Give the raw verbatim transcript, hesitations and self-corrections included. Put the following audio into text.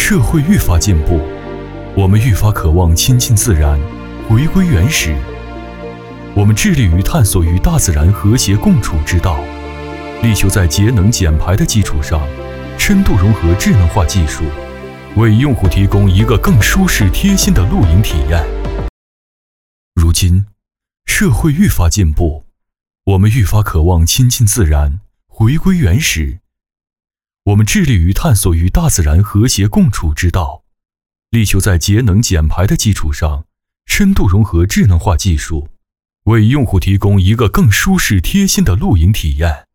社会愈发进步，我们愈发渴望亲近自然，回归原始。我们致力于探索与大自然和谐共处之道，力求在节能减排的基础上，深度融合智能化技术，为用户提供一个更舒适贴心的露营体验。如今，社会愈发进步，我们愈发渴望亲近自然，回归原始。我们致力于探索与大自然和谐共处之道，力求在节能减排的基础上，深度融合智能化技术，为用户提供一个更舒适贴心的露营体验。